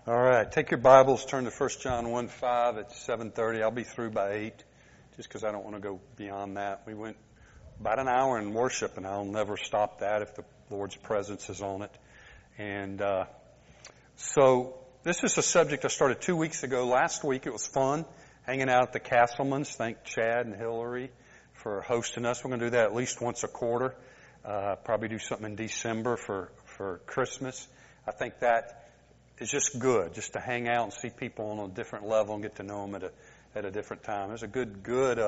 All right, take your Bibles, turn to 1 John 1:5 at 7:30. I'll be through by 8, just because I don't want to go beyond that. We went about an hour in worship, and I'll never stop that if the Lord's presence is on it. And so this is a subject I started 2 weeks ago. Last week it was fun, hanging out at the Castlemans. Thank Chad and Hillary for hosting us. We're going to do that at least once a quarter. Probably do something in December for Christmas. I think that is just good, just to hang out and see people on a different level and get to know them at a different time. There's a good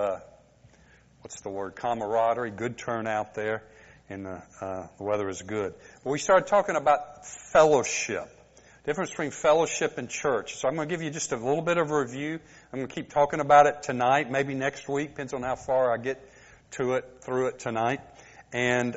camaraderie, good turnout there, and the weather is good. But we started talking about fellowship, difference between fellowship and church. So I'm going to give you just a little bit of a review. I'm going to keep talking about it tonight, maybe next week, depends on how far I get through it tonight. And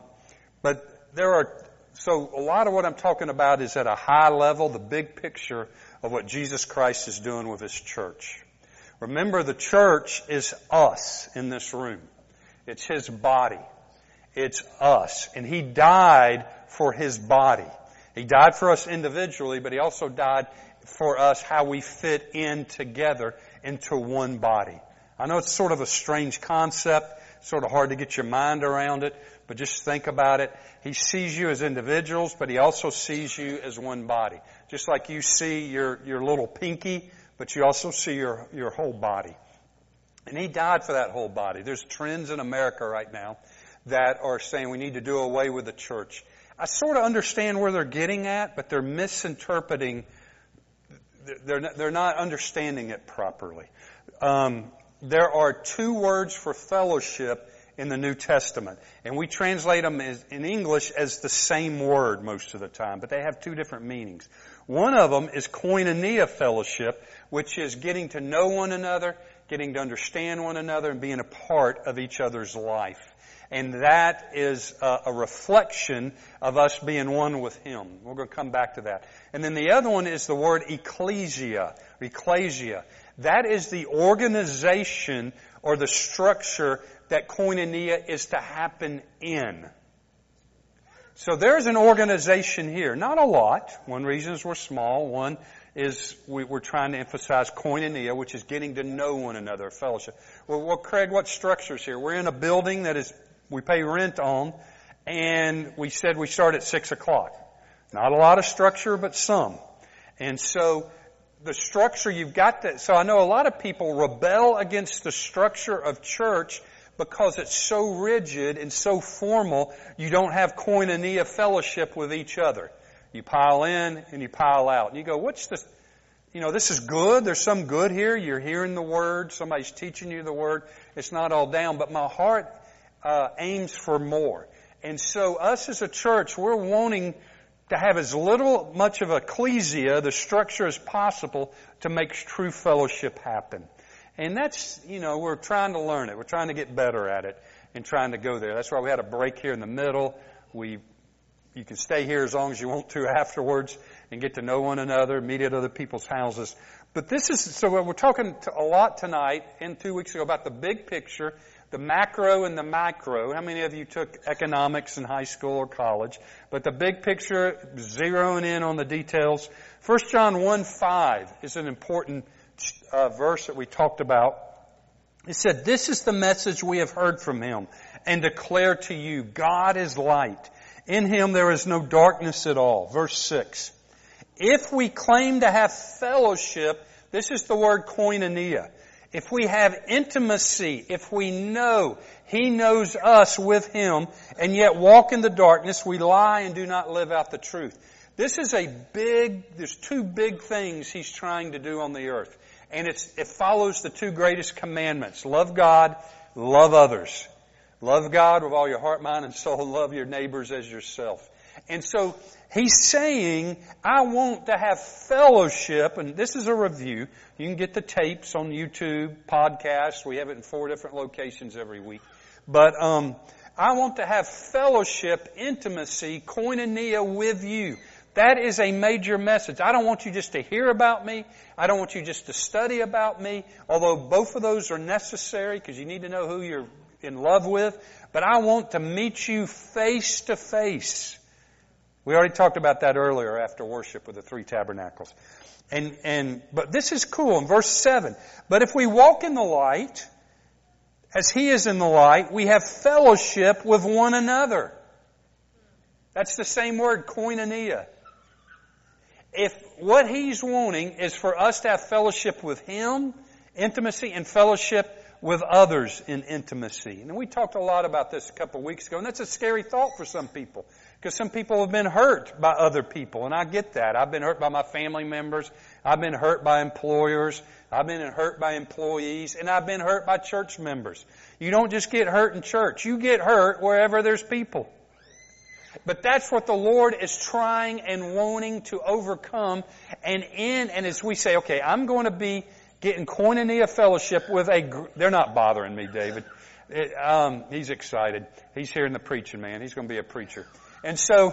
but there are. So a lot of what I'm talking about is at a high level, the big picture of what Jesus Christ is doing with His church. Remember, the church is us in this room. It's His body. It's us. And He died for His body. He died for us individually, but He also died for us how we fit in together into one body. I know it's sort of a strange concept, sort of hard to get your mind around it, but just think about it. He sees you as individuals, but He also sees you as one body. Just like you see your little pinky, but you also see your whole body. And He died for that whole body. There's trends in America right now that are saying we need to do away with the church. I sort of understand where they're getting at, but they're misinterpreting. They're not understanding it properly. There are two words for fellowship in the New Testament, and we translate them in English as the same word most of the time, but they have two different meanings. One of them is koinonia fellowship, which is getting to know one another, getting to understand one another, and being a part of each other's life. And that is a reflection of us being one with Him. We're going to come back to that. And then the other one is the word ecclesia. Ecclesia. That is the organization or the structure that koinonia is to happen in. So there's an organization here. Not a lot. One reason is we're small. One is we're trying to emphasize koinonia, which is getting to know one another, fellowship. Well, Craig, what structure's here? We're in a building that we pay rent on, and we said we start at 6 o'clock. Not a lot of structure, but some. And so the structure you've got to, so I know a lot of people rebel against the structure of church because it's so rigid and so formal, you don't have koinonia fellowship with each other. You pile in and you pile out. And you go, what's this? This is good. There's some good here. You're hearing the Word. Somebody's teaching you the Word. It's not all down. But my heart aims for more. And so us as a church, we're wanting to have as much of ecclesia, the structure as possible to make true fellowship happen. And that's, we're trying to learn it. We're trying to get better at it and trying to go there. That's why we had a break here in the middle. You can stay here as long as you want to afterwards and get to know one another, meet at other people's houses. But so we're talking a lot tonight and 2 weeks ago about the big picture, the macro and the micro. How many of you took economics in high school or college? But the big picture, zeroing in on the details. 1 John 1:5 is an important verse that we talked about. It said, "This is the message we have heard from Him and declare to you, God is light. In Him there is no darkness at all." Verse 6. If we claim to have fellowship, this is the word koinonia. If we have intimacy, if we know He knows us with Him, and yet walk in the darkness, we lie and do not live out the truth. This is there's two big things He's trying to do on the earth. And it follows the two greatest commandments. Love God, love others. Love God with all your heart, mind, and soul. Love your neighbors as yourself. And so He's saying, I want to have fellowship, and this is a review. You can get the tapes on YouTube, podcasts. We have it in 4 different locations every week. But I want to have fellowship, intimacy, koinonia with you. That is a major message. I don't want you just to hear about me. I don't want you just to study about me, although both of those are necessary because you need to know who you're in love with. But I want to meet you face to face We already talked about that earlier after worship with the 3 tabernacles. But this is cool in verse 7. But if we walk in the light, as He is in the light, we have fellowship with one another. That's the same word, koinonia. If what He's wanting is for us to have fellowship with Him, intimacy, and fellowship with others in intimacy. And we talked a lot about this a couple of weeks ago, and that's a scary thought for some people. Because some people have been hurt by other people, and I get that. I've been hurt by my family members. I've been hurt by employers. I've been hurt by employees, and I've been hurt by church members. You don't just get hurt in church. You get hurt wherever there's people. But that's what the Lord is trying and wanting to overcome. And as we say, okay, I'm going to be getting koinonia fellowship with they're not bothering me, David. He's excited. He's hearing the preaching, man. He's going to be a preacher. And so,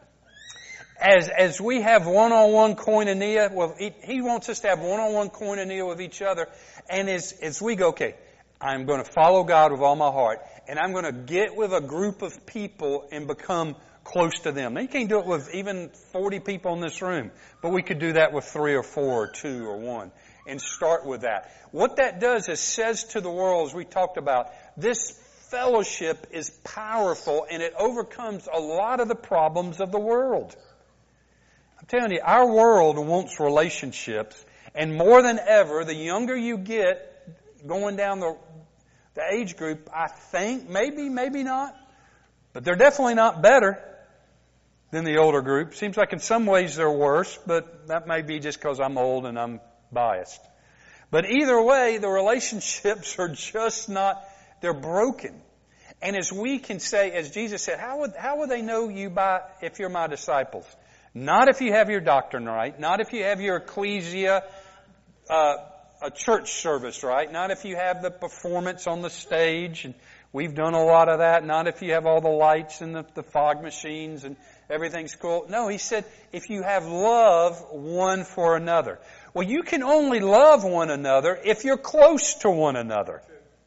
as we have one-on-one koinonia, well, He wants us to have one-on-one koinonia with each other. And as we go, okay, I'm going to follow God with all my heart, and I'm going to get with a group of people and become close to them. Now, you can't do it with even 40 people in this room, but we could do that with 3 or 4 or 2 or 1 and start with that. What that does is says to the world, as we talked about, this fellowship is powerful and it overcomes a lot of the problems of the world. I'm telling you, our world wants relationships, and more than ever, the younger you get, going down the age group, I think, maybe not, but they're definitely not better than the older group. Seems like in some ways they're worse, but that may be just because I'm old and I'm biased. But either way, the relationships are just not, they're broken. And as we can say, as Jesus said, how would they know you if you're my disciples? Not if you have your doctrine right, not if you have your ecclesia, a church service right, not if you have the performance on the stage, and we've done a lot of that, not if you have all the lights and the fog machines and everything's cool. No, He said, if you have love one for another. Well, you can only love one another if you're close to one another.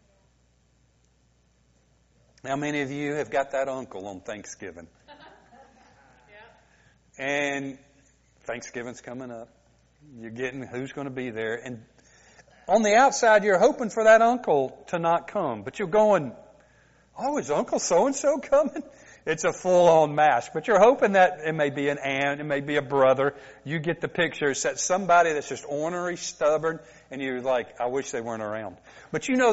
How many of you have got that uncle on Thanksgiving? And Thanksgiving's coming up. You're getting who's going to be there. And on the outside, you're hoping for that uncle to not come. But you're going, oh, is Uncle so-and-so coming? It's a full-on mask. But you're hoping that it may be an aunt, it may be a brother. You get the picture. It's that somebody that's just ornery, stubborn, and you're like, I wish they weren't around. But you know,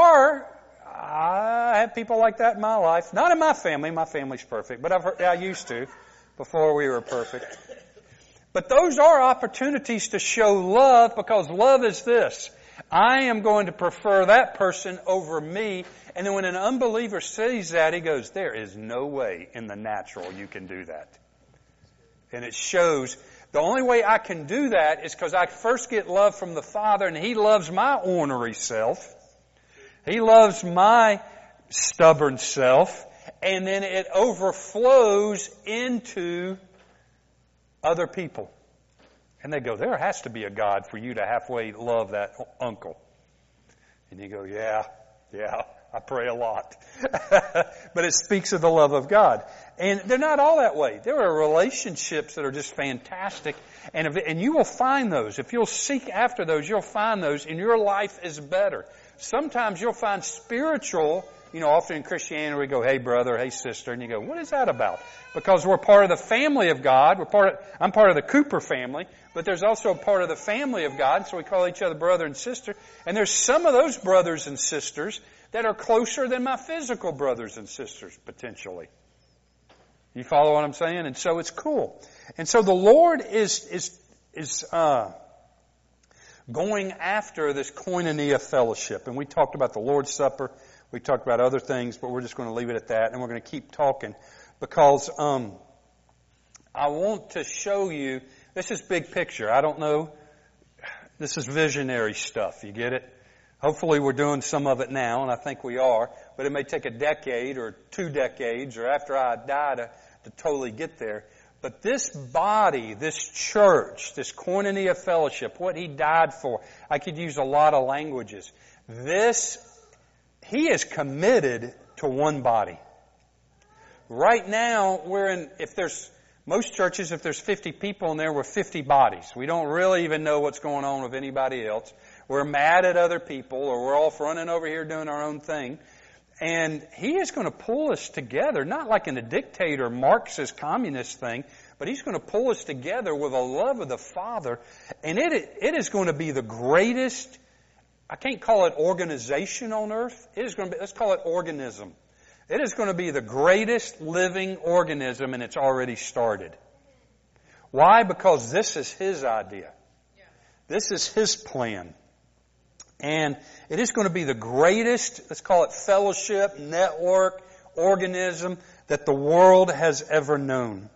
I have people like that in my life. Not in my family. My family's perfect. But I used to before we were perfect. But those are opportunities to show love, because love is this. I am going to prefer that person over me. And then when an unbeliever sees that, he goes, there is no way in the natural you can do that. And it shows the only way I can do that is because I first get love from the Father, and He loves my ornery self. He loves my stubborn self. And then it overflows into other people. And they go, there has to be a God for you to halfway love that uncle. And you go, yeah, I pray a lot. But it speaks of the love of God. And they're not all that way. There are relationships that are just fantastic. And you will find those. If you'll seek after those, you'll find those, and your life is better. Sometimes you'll find spiritual. Often in Christianity we go, hey brother, hey sister, and you go, what is that about? Because we're part of the family of God. I'm part of the Cooper family, but there's also a part of the family of God, so we call each other brother and sister. And there's some of those brothers and sisters that are closer than my physical brothers and sisters, potentially. You follow what I'm saying? And so it's cool. And so the Lord is going after this koinonia fellowship. And we talked about the Lord's Supper. We talked about other things, but we're just going to leave it at that, and we're going to keep talking because I want to show you, this is big picture. I don't know. This is visionary stuff. You get it? Hopefully we're doing some of it now, and I think we are, but it may take a decade or 2 decades or after I die to totally get there. But this body, this church, this koinonia fellowship, what He died for, I could use a lot of languages. He is committed to one body. Right now, if there's Most churches, if there's 50 people in there, we're 50 bodies. We don't really even know what's going on with anybody else. We're mad at other people, or we're all running over here doing our own thing. And He is going to pull us together, not like in a dictator, Marxist, communist thing, but He's going to pull us together with a love of the Father. And it is going to be the greatest, I can't call it organization on earth. It is going to be, let's call it organism. It is going to be the greatest living organism, and it's already started. Why? Because this is His idea. This is His plan. And it is going to be the greatest, let's call it fellowship, network, organism that the world has ever known.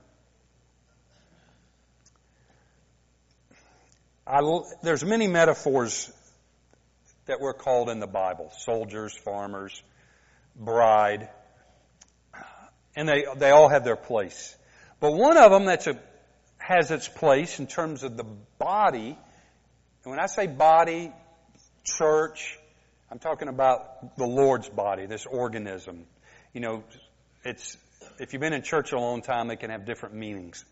There's many metaphors that we're called in the Bible. Soldiers, farmers, bride. And they all have their place. But one of them has its place in terms of the body. And when I say body, church, I'm talking about the Lord's body, this organism. You know, if you've been in church a long time, they can have different meanings.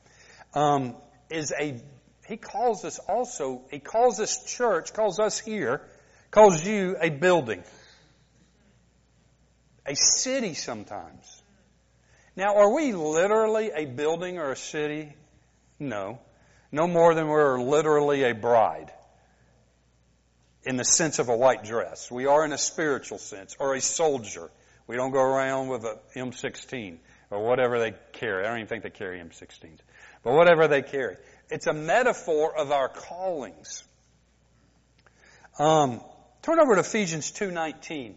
He calls this church, calls us here, calls you a building. A city sometimes. Now, are we literally a building or a city? No. No more than we're literally a bride. In the sense of a white dress. We are in a spiritual sense. Or a soldier. We don't go around with a M16 or whatever they carry. I don't even think they carry M16s. But whatever they carry. It's a metaphor of our callings. Turn over to Ephesians 2:19.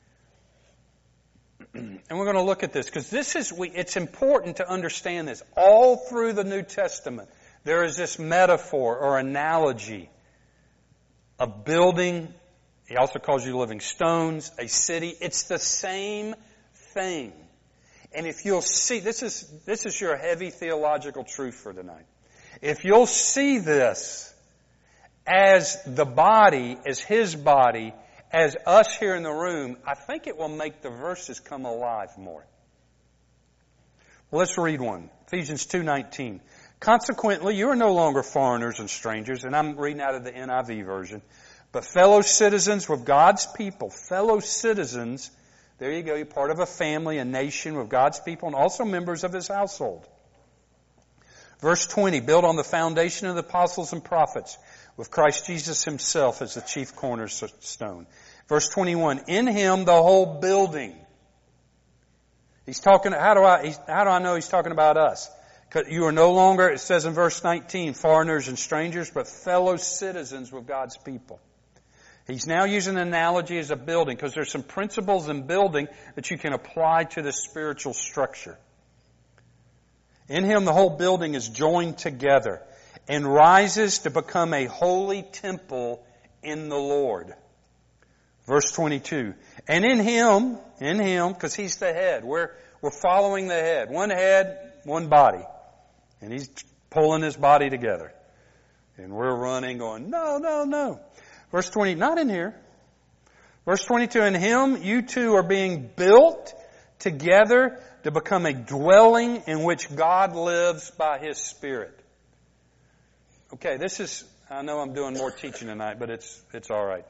And we're going to look at this because it's important to understand this. All through the New Testament, there is this metaphor or analogy of building. He also calls you living stones, a city. It's the same thing. And if you'll see, this is your heavy theological truth for tonight. If you'll see this as the body, as His body, as us here in the room, I think it will make the verses come alive more. Well, let's read one. Ephesians 2:19. Consequently, you are no longer foreigners and strangers, and I'm reading out of the NIV version, but fellow citizens with God's people. Fellow citizens, there you go, you're part of a family, a nation with God's people, and also members of His household. Verse 20, built on the foundation of the apostles and prophets, with Christ Jesus Himself as the chief cornerstone. Verse 21, in Him the whole building. He's talking, how do I know He's talking about us? Because you are no longer, it says in verse 19, foreigners and strangers, but fellow citizens with God's people. He's now using an analogy as a building, because there's some principles in building that you can apply to this spiritual structure. In Him the whole building is joined together and rises to become a holy temple in the Lord. Verse 22. And in Him, because He's the head. We're following the head. One head, one body. And He's pulling His body together. And we're running going, no. Verse 20, not in here. Verse 22, in Him you two are being built together to become a dwelling in which God lives by His Spirit. Okay, I know I'm doing more teaching tonight, but it's all right.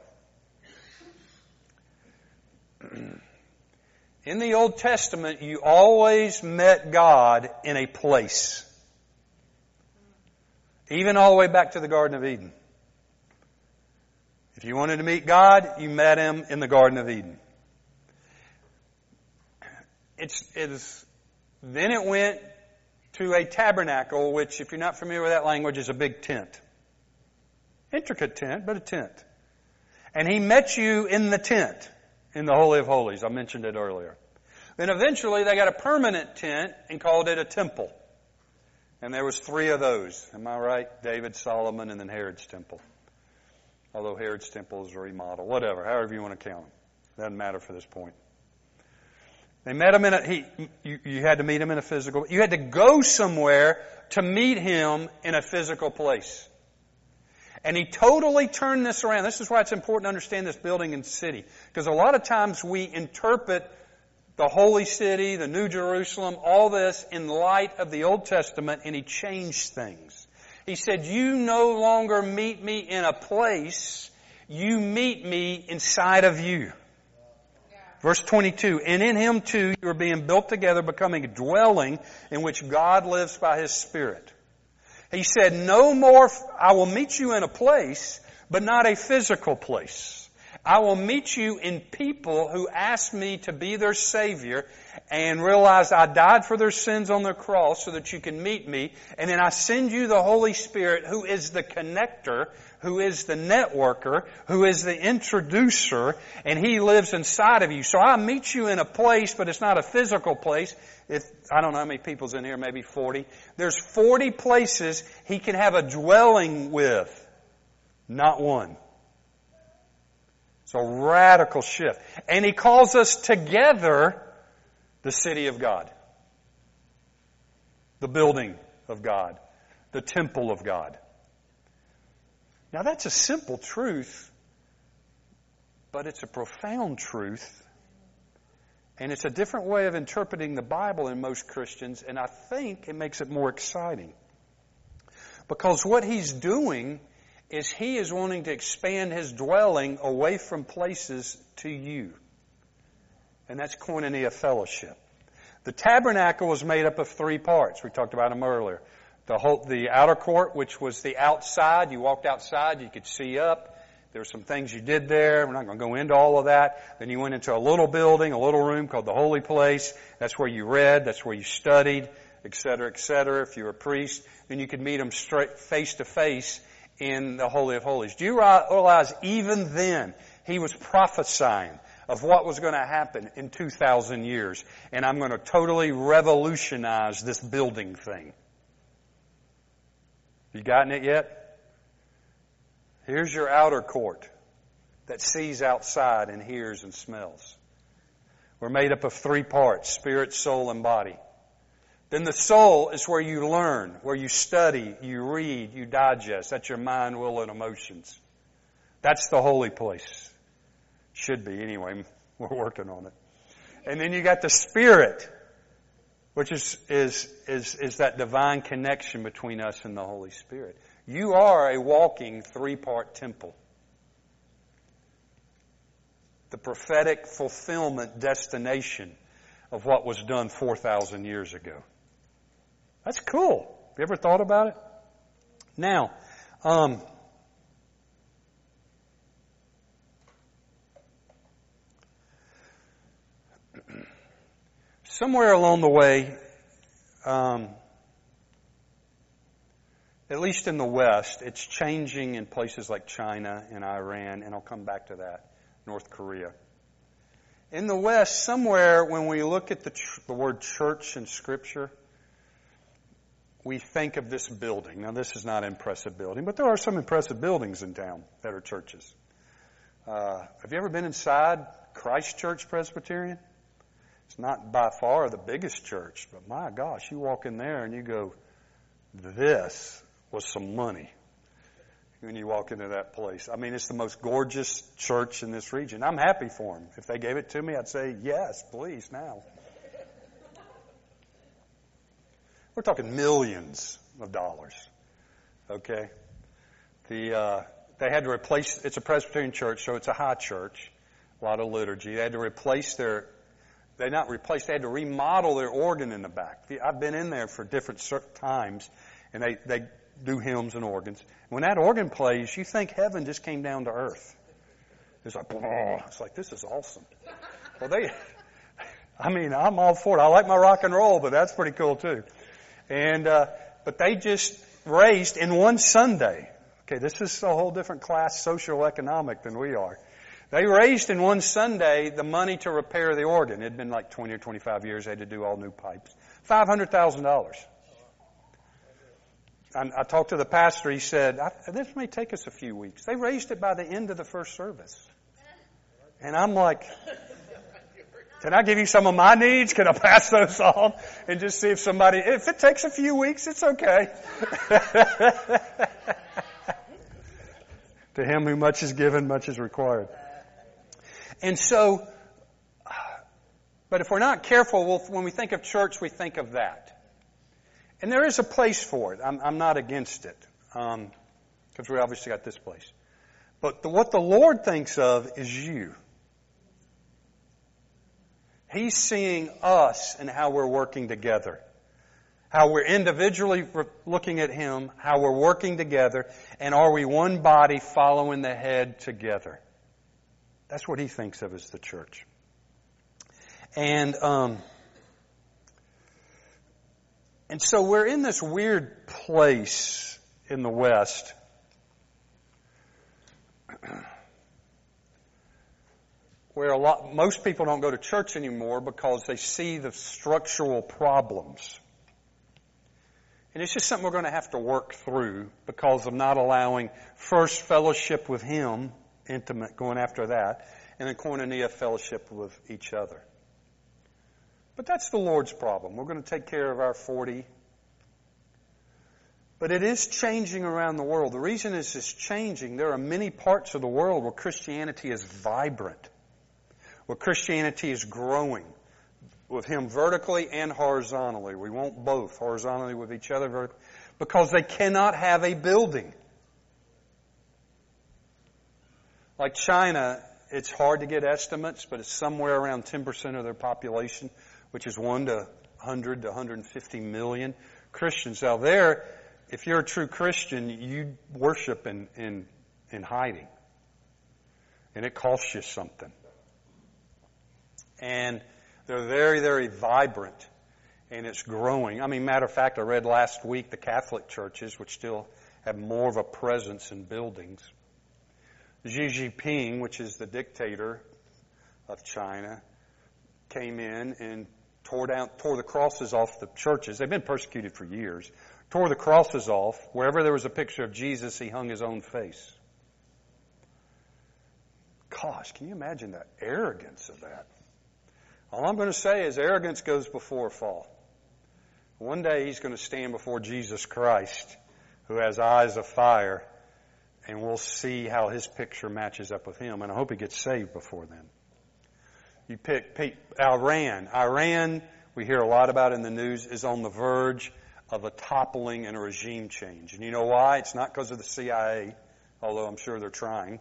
In the Old Testament, you always met God in a place. Even all the way back to the Garden of Eden. If you wanted to meet God, you met Him in the Garden of Eden. Then it went to a tabernacle, which, if you're not familiar with that language, is a big tent. Intricate tent, but a tent. And He met you in the tent, in the Holy of Holies. I mentioned it earlier. Then eventually they got a permanent tent and called it a temple. And there was 3 of those. Am I right? David, Solomon, and then Herod's temple. Although Herod's temple is a remodel. Whatever, however you want to count them. Doesn't matter for this point. They met Him you had to meet Him in a physical, you had to go somewhere to meet Him in a physical place. And He totally turned this around. This is why it's important to understand this building and city. Because a lot of times we interpret the holy city, the New Jerusalem, all this in light of the Old Testament, and He changed things. He said, you no longer meet me in a place, you meet me inside of you. Verse 22, and in Him too you are being built together, becoming a dwelling in which God lives by His Spirit. He said, no more, I will meet you in a place, but not a physical place. I will meet you in people who ask me to be their Savior and realize I died for their sins on the cross so that you can meet me. And then I send you the Holy Spirit, who is the connector, who is the networker, who is the introducer, and He lives inside of you. So I meet you in a place, but it's not a physical place. I don't know how many people's in here, maybe 40. There's 40 places He can have a dwelling with, not one. It's a radical shift. And He calls us together the city of God, the building of God, the temple of God. Now that's a simple truth, but it's a profound truth. And it's a different way of interpreting the Bible in most Christians, and I think it makes it more exciting. Because what He's doing is He is wanting to expand His dwelling away from places to you. And that's koinonia fellowship. The tabernacle was made up of 3 parts. We talked about them earlier. The outer court, which was the outside. You walked outside, you could see up. There were some things you did there. We're not going to go into all of that. Then you went into a little building, a little room called the Holy Place. That's where you read. That's where you studied, etc., etc. If you were a priest, then you could meet Him straight face to face in the Holy of Holies. Do you realize even then He was prophesying of what was going to happen in 2,000 years? And I'm going to totally revolutionize this building thing. You gotten it yet? Here's your outer court that sees outside and hears and smells. We're made up of 3 parts, spirit, soul, and body. Then the soul is where you learn, where you study, you read, you digest. That's your mind, will, and emotions. That's the holy place. Should be anyway. We're working on it. And then you got the spirit, which is that divine connection between us and the Holy Spirit. You are a walking 3-part temple. The prophetic fulfillment destination of what was done 4,000 years ago. That's cool. Have you ever thought about it? Now, somewhere along the way, at least in the West, it's changing in places like China and Iran, and I'll come back to that, North Korea. In the West, somewhere when we look at the word church in Scripture, we think of this building. Now, this is not an impressive building, but there are some impressive buildings in town that are churches. Have you ever been inside Christ Church Presbyterian? It's not by far the biggest church, but my gosh, you walk in there and you go, this was some money when you walk into that place. I mean, it's the most gorgeous church in this region. I'm happy for them. If they gave it to me, I'd say, yes, please, now. We're talking millions of dollars. Okay? They had to replace, it's a Presbyterian church, so it's a high church, a lot of liturgy. They had to replace they had to remodel their organ in the back. I've been in there for different times, and they do hymns and organs. When that organ plays, you think heaven just came down to earth. It's like, this is awesome. Well, I'm all for it. I like my rock and roll, but that's pretty cool too. And, but they just raised in one Sunday. Okay, this is a whole different class, socioeconomic than we are. They raised in one Sunday the money to repair the organ. It had been like 20 or 25 years. They had to do all new pipes. $500,000. I talked to the pastor. He said, this may take us a few weeks. They raised it by the end of the first service. And I'm like, can I give you some of my needs? Can I pass those on and just see if it takes a few weeks, it's okay. To him who much is given, much is required. And so, But if we're not careful, when we think of church, we think of that. And there is a place for it. I'm not against it, because we obviously got this place. But what the Lord thinks of is you. He's seeing us and how we're working together. How we're individually looking at Him, how we're working together, and are we one body following the head together? That's what He thinks of as the church. And so we're in this weird place in the West where most people don't go to church anymore because they see the structural problems. And it's just something we're going to have to work through because of not allowing first fellowship with Him, intimate, going after that, and then koinonia, fellowship with each other. But that's the Lord's problem. We're going to take care of our 40. But it is changing around the world. The reason is it's changing. There are many parts of the world where Christianity is vibrant, where Christianity is growing. With Him vertically and horizontally. We want both, horizontally with each other, vertically, because they cannot have a building. Like China, it's hard to get estimates, but it's somewhere around 10% of their population, which is 1 to 100 to 150 million Christians. Now there, if you're a true Christian, you worship in hiding. And it costs you something. And they're very, very vibrant, and it's growing. I mean, matter of fact, I read last week the Catholic churches, which still have more of a presence in buildings. Xi Jinping, which is the dictator of China, came in and tore the crosses off the churches. They've been persecuted for years. Tore the crosses off. Wherever there was a picture of Jesus, he hung his own face. Gosh, can you imagine the arrogance of that? All I'm going to say is arrogance goes before a fall. One day he's going to stand before Jesus Christ, who has eyes of fire, and we'll see how his picture matches up with him. And I hope he gets saved before then. You pick Iran. Iran, we hear a lot about in the news, is on the verge of a toppling and a regime change. And you know why? It's not because of the CIA, although I'm sure they're trying.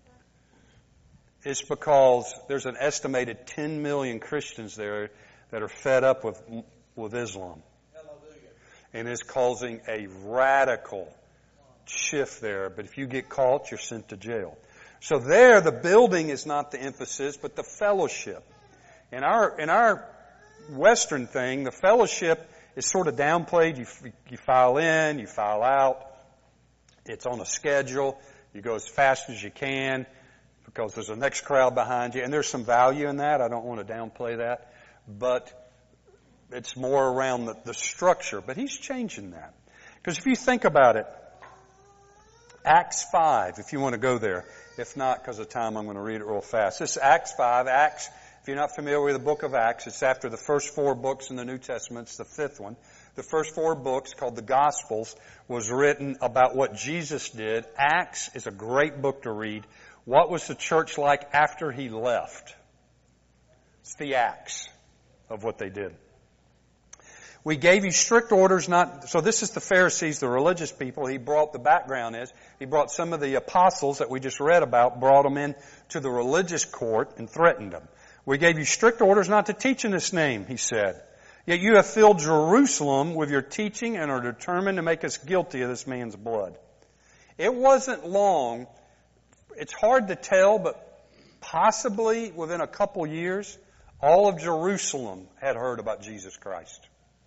It's because there's an estimated 10 million Christians there that are fed up with Islam. And it's causing a radical shift there. But if you get caught, you're sent to jail. So there, the building is not the emphasis, but the fellowship. In our Western thing, the fellowship is sort of downplayed. You file in, you file out. It's on a schedule. You go as fast as you can, because there's a next crowd behind you. And there's some value in that. I don't want to downplay that. But it's more around the structure. But he's changing that. Because if you think about it, Acts 5, if you want to go there. If not, because of time, I'm going to read it real fast. This is Acts 5. Acts, if you're not familiar with the book of Acts, it's after the first 4 books in the New Testament. It's the 5th one. The first 4 books, called the Gospels, was written about what Jesus did. Acts is a great book to read. What was the church like after he left? It's the acts of what they did. We gave you strict orders not... So this is the Pharisees, the religious people. He brought, the background is, he brought some of the apostles that we just read about, brought them in to the religious court and threatened them. We gave you strict orders not to teach in this name, he said. Yet you have filled Jerusalem with your teaching and are determined to make us guilty of this man's blood. It wasn't long... It's hard to tell, but possibly within a couple years, all of Jerusalem had heard about Jesus Christ.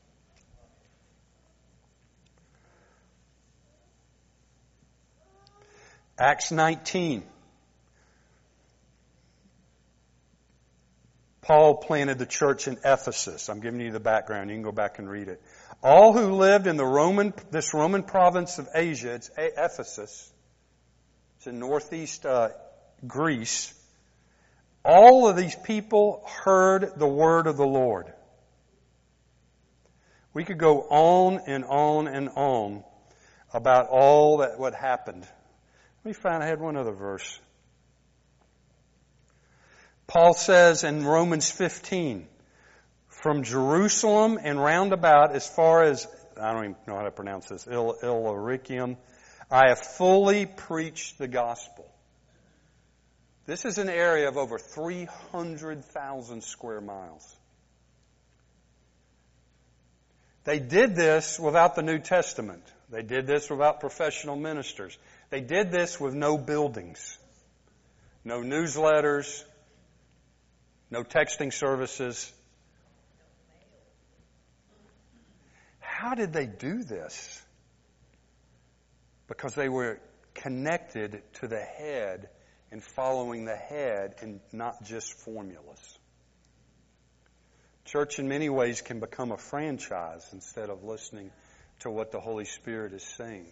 Acts 19. Paul planted the church in Ephesus. I'm giving you the background. You can go back and read it. All who lived in this Roman province of Asia, it's Ephesus, it's in northeast Greece. All of these people heard the word of the Lord. We could go on and on and on about all that what happened. Let me find, I had one other verse. Paul says in Romans 15, from Jerusalem and round about as far as, I don't even know how to pronounce this, Illyricum, I have fully preached the gospel. This is an area of over 300,000 square miles. They did this without the New Testament. They did this without professional ministers. They did this with no buildings, no newsletters, no texting services. How did they do this? Because they were connected to the head and following the head and not just formulas. Church in many ways can become a franchise instead of listening to what the Holy Spirit is saying.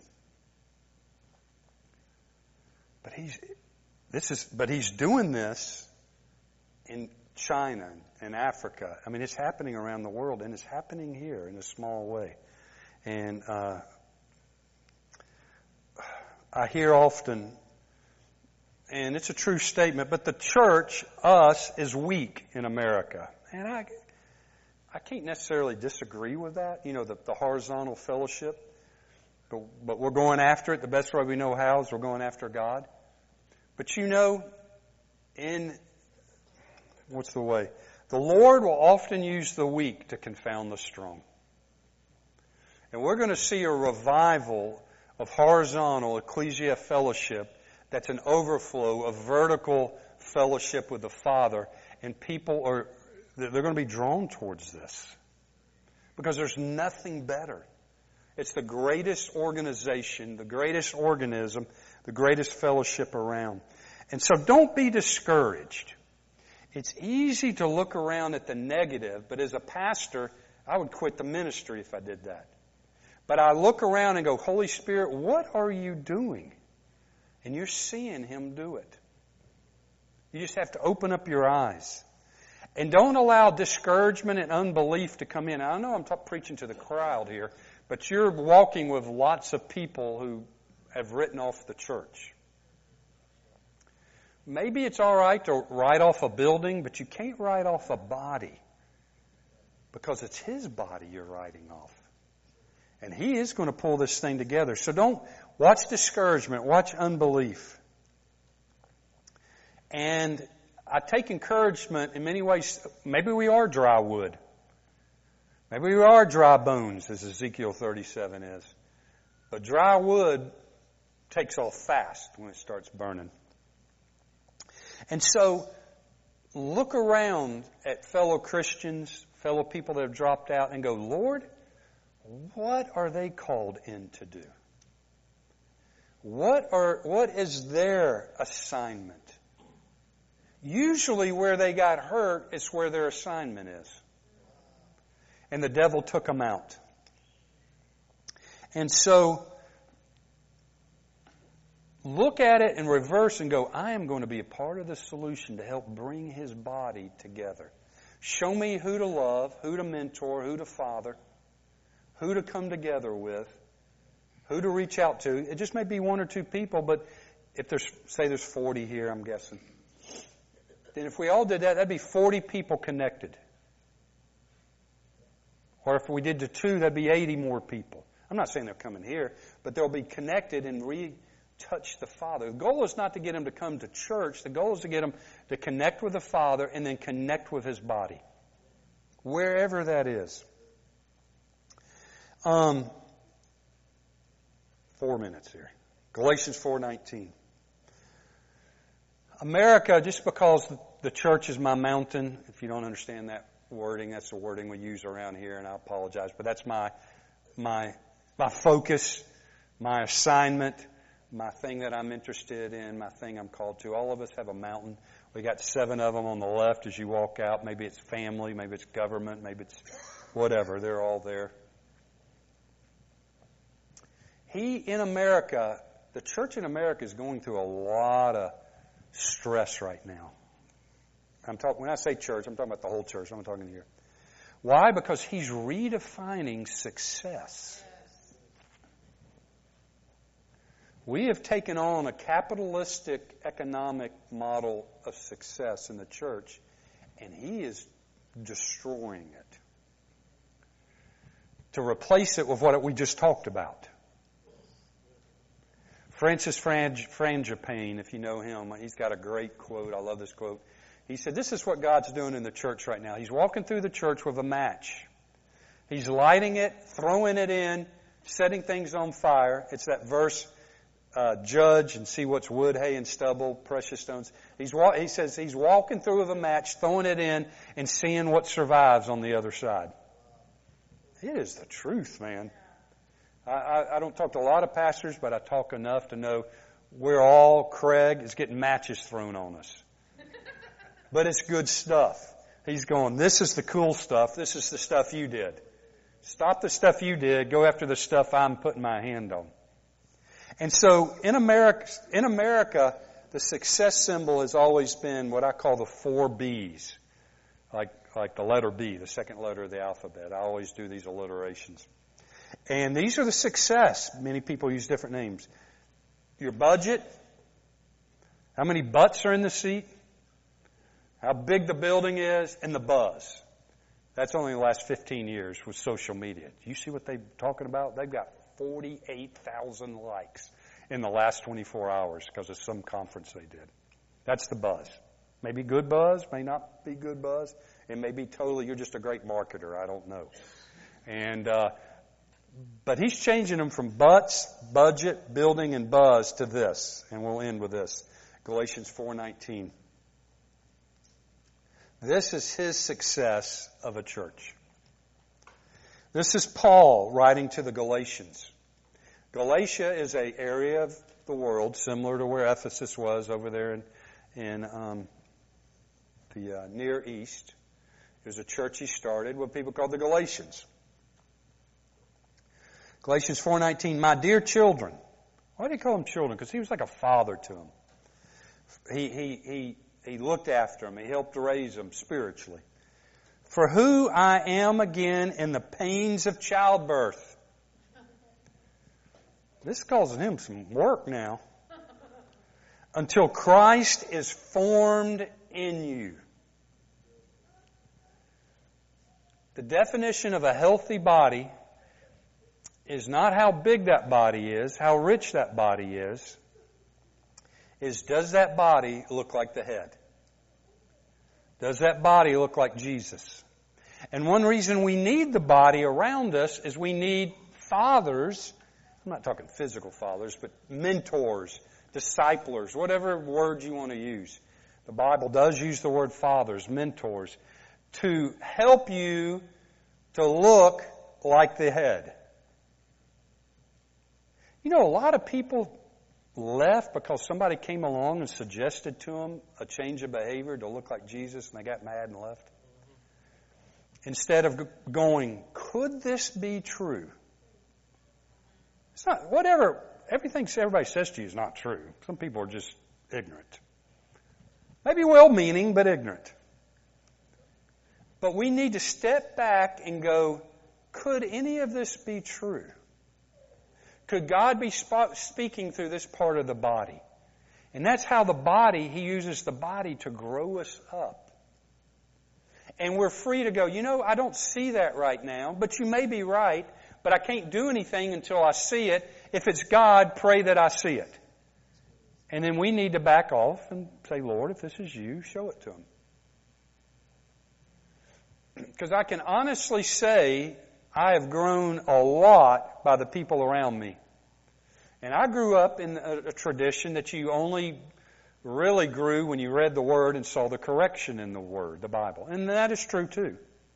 But he's doing this in China and Africa. I mean, it's happening around the world, and it's happening here in a small way. And I hear often, and it's a true statement, but the church, us, is weak in America. And I can't necessarily disagree with that, the horizontal fellowship. But we're going after it. The best way we know how is we're going after God. But what's the way? The Lord will often use the weak to confound the strong. And we're going to see a revival of horizontal ecclesia fellowship that's an overflow of vertical fellowship with the Father. And people they're going to be drawn towards this. Because there's nothing better. It's the greatest organization, the greatest organism, the greatest fellowship around. And so don't be discouraged. It's easy to look around at the negative, but as a pastor, I would quit the ministry if I did that. But I look around and go, Holy Spirit, what are you doing? And you're seeing Him do it. You just have to open up your eyes. And don't allow discouragement and unbelief to come in. I know I'm preaching to the crowd here, but you're walking with lots of people who have written off the church. Maybe it's all right to write off a building, but you can't write off a body because it's His body you're writing off. And He is going to pull this thing together. So don't watch discouragement, watch unbelief. And I take encouragement in many ways. Maybe we are dry wood. Maybe we are dry bones, as Ezekiel 37 is. But dry wood takes off fast when it starts burning. And so, look around at fellow Christians, fellow people that have dropped out, and go, Lord, what are they called in to do? What is their assignment? Usually where they got hurt is where their assignment is. And the devil took them out. And so, look at it in reverse and go, I am going to be a part of the solution to help bring His body together. Show me who to love, who to mentor, who to father, who to come together with, who to reach out to. It just may be one or two people, but if there's 40 here, I'm guessing. Then if we all did that, that'd be 40 people connected. Or if we did to 2, that'd be 80 more people. I'm not saying they're coming here, but they'll be connected and touch the Father. The goal is not to get them to come to church. The goal is to get them to connect with the Father and then connect with His body. Wherever that is. 4 minutes here. Galatians 4:19. America, just because the church is my mountain, if you don't understand that wording, that's the wording we use around here, and I apologize, but that's my focus, my assignment, my thing that I'm interested in, my thing I'm called to. All of us have a mountain. We got 7 of them on the left as you walk out. Maybe it's family, maybe it's government, maybe it's whatever. They're all there. In America, the church in America is going through a lot of stress right now. When I say church, I'm talking about the whole church. I'm not talking here. Why? Because He's redefining success. We have taken on a capitalistic economic model of success in the church, and He is destroying it. to replace it with what we just talked about. Francis Frangipane, if you know him, he's got a great quote. I love this quote. He said, this is what God's doing in the church right now. He's walking through the church with a match. He's lighting it, throwing it in, setting things on fire. It's that verse, judge and see what's wood, hay, and stubble, precious stones. He says he's walking through with a match, throwing it in, and seeing what survives on the other side. It is the truth, man. I don't talk to a lot of pastors, but I talk enough to know Craig is getting matches thrown on us. But it's good stuff. He's going, this is the cool stuff. This is the stuff you did. Stop the stuff you did. Go after the stuff I'm putting my hand on. And so in America, the success symbol has always been what I call the 4 B's. Like the letter B, the second letter of the alphabet. I always do these alliterations. And these are the success. Many people use different names. Your budget. How many butts are in the seat? How big the building is, and the buzz. That's only the last 15 years with social media. Do you see what they're talking about? They've got 48,000 likes in the last 24 hours because of some conference they did. That's the buzz. Maybe good buzz, may not be good buzz. It may be totally, you're just a great marketer. I don't know. And, but he's changing them from butts, budget, building, and buzz to this. And we'll end with this. Galatians 4:19. This is his success of a church. This is Paul writing to the Galatians. Galatia is an area of the world similar to where Ephesus was over there in the Near East. It was a church he started, what people called the Galatians. Galatians 4:19, my dear children. Why do you call them children? Because he was like a father to them. He looked after them. He helped raise them spiritually. For who I am again in the pains of childbirth. This is causing him some work now. Until Christ is formed in you. The definition of a healthy body is not how big that body is, how rich that body is does that body look like the head? Does that body look like Jesus? And one reason we need the body around us is we need fathers. I'm not talking physical fathers, but mentors, disciplers, whatever word you want to use. The Bible does use the word fathers, mentors, to help you to look like the head. You know, a lot of people left because somebody came along and suggested to them a change of behavior to look like Jesus, and they got mad and left. Instead of going, could this be true? It's not, everything everybody says to you is not true. Some people are just ignorant. Maybe well-meaning, but ignorant. But we need to step back and go, could any of this be true? Could God be speaking through this part of the body? And that's how He uses the body to grow us up. And we're free to go, I don't see that right now, but you may be right, but I can't do anything until I see it. If it's God, pray that I see it. And then we need to back off and say, Lord, if this is you, show it to Him. Because I can honestly say I have grown a lot by the people around me. And I grew up in a tradition that you only really grew when you read the Word and saw the correction in the Word, the Bible. And that is true too.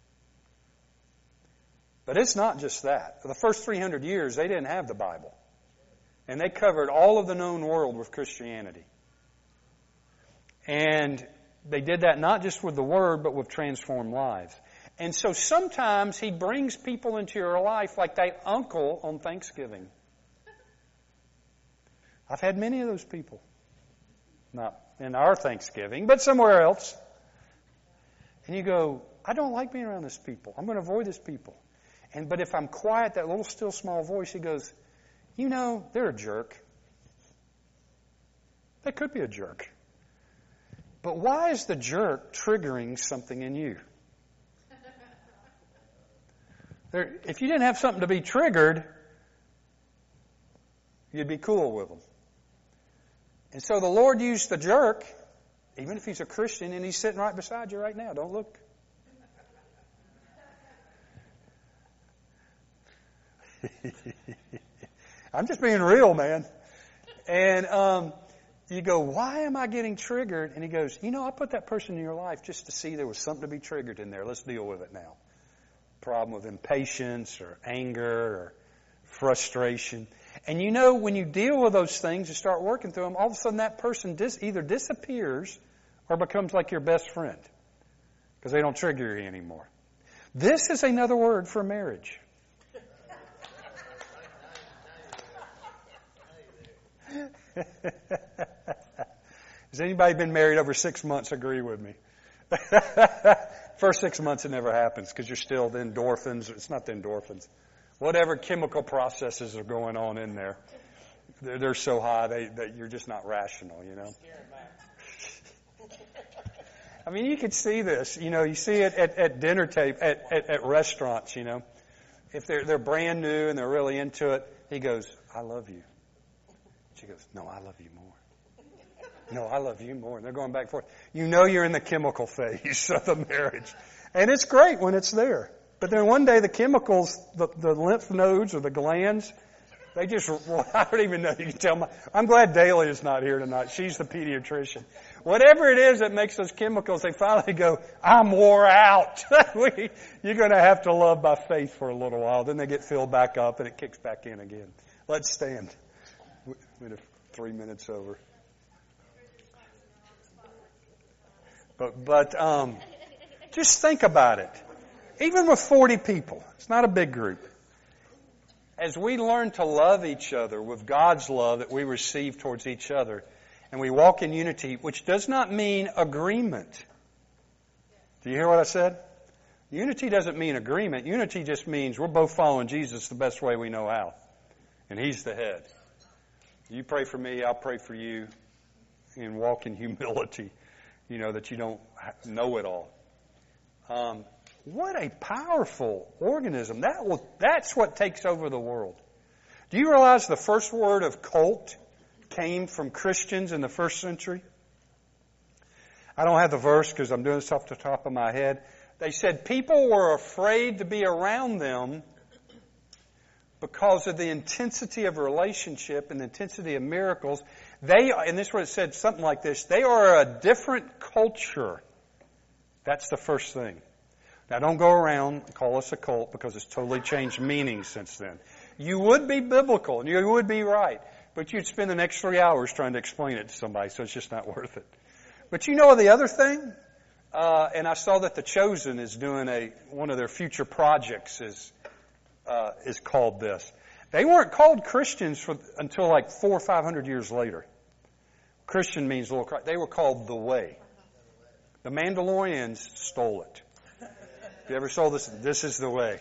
But it's not just that. For the first 300 years, they didn't have the Bible. And they covered all of the known world with Christianity. And they did that not just with the Word, but with transformed lives. And so sometimes He brings people into your life like that uncle on Thanksgiving. I've had many of those people. Not in our Thanksgiving, but somewhere else. And you go, I don't like being around these people. I'm going to avoid these people. But if I'm quiet, that little still small voice, he goes, they're a jerk. They could be a jerk. But why is the jerk triggering something in you? If you didn't have something to be triggered, you'd be cool with them. And so the Lord used the jerk, even if he's a Christian, and he's sitting right beside you right now. Don't look. I'm just being real, man. And you go, why am I getting triggered? And he goes, I put that person in your life just to see there was something to be triggered in there. Let's deal with it now. Problem with impatience or anger or frustration. And when you deal with those things, you start working through them, all of a sudden that person either disappears or becomes like your best friend because they don't trigger you anymore. This is another word for marriage. Has anybody been married over 6 months agree with me? First 6 months it never happens because you're still the endorphins. It's not the endorphins. Whatever chemical processes are going on in there, they're so high that you're just not rational, I mean, you could see this. You see it at dinner table, at restaurants, If they're brand new and they're really into it, he goes, I love you. She goes, no, I love you more. No, I love you more. And they're going back and forth. You're in the chemical phase of the marriage. And it's great when it's there. But then one day the chemicals, the lymph nodes or the glands, I don't even know. You can tell I'm glad Daly is not here tonight. She's the pediatrician. Whatever it is that makes those chemicals, they finally go, I'm wore out. You're going to have to love by faith for a little while. Then they get filled back up and it kicks back in again. Let's stand. We're 3 minutes over. But just think about it. Even with 40 people, it's not a big group. As we learn to love each other with God's love that we receive towards each other, and we walk in unity, which does not mean agreement. Do you hear what I said? Unity doesn't mean agreement. Unity just means we're both following Jesus the best way we know how. And He's the head. You pray for me, I'll pray for you, and walk in humility, that you don't know it all. What a powerful organism. That's what takes over the world. Do you realize the first word of cult came from Christians in the first century? I don't have the verse because I'm doing this off the top of my head. They said people were afraid to be around them because of the intensity of relationship and the intensity of miracles. And this is what it said, something like this, they are a different culture. That's the first thing. Now don't go around and call us a cult because it's totally changed meaning since then. You would be biblical and you would be right, but you'd spend the next 3 hours trying to explain it to somebody, so it's just not worth it. But the other thing, and I saw that The Chosen is doing one of their future projects is called this. They weren't called Christians until like 400 or 500 years later. Christian means little Christ. They were called the Way. The Mandalorians stole it. If you ever saw this, this is the way.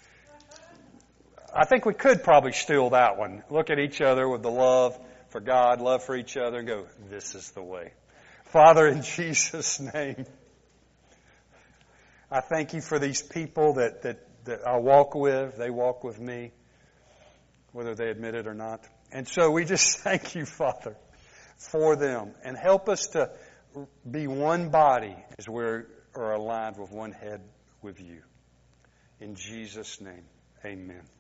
I think we could probably steal that one. Look at each other with the love for God, love for each other, and go, this is the way. Father, in Jesus' name, I thank you for these people that I walk with. They walk with me, whether they admit it or not. And so we just thank you, Father, for them. And help us to be one body as we are aligned with one head with you. In Jesus' name, amen.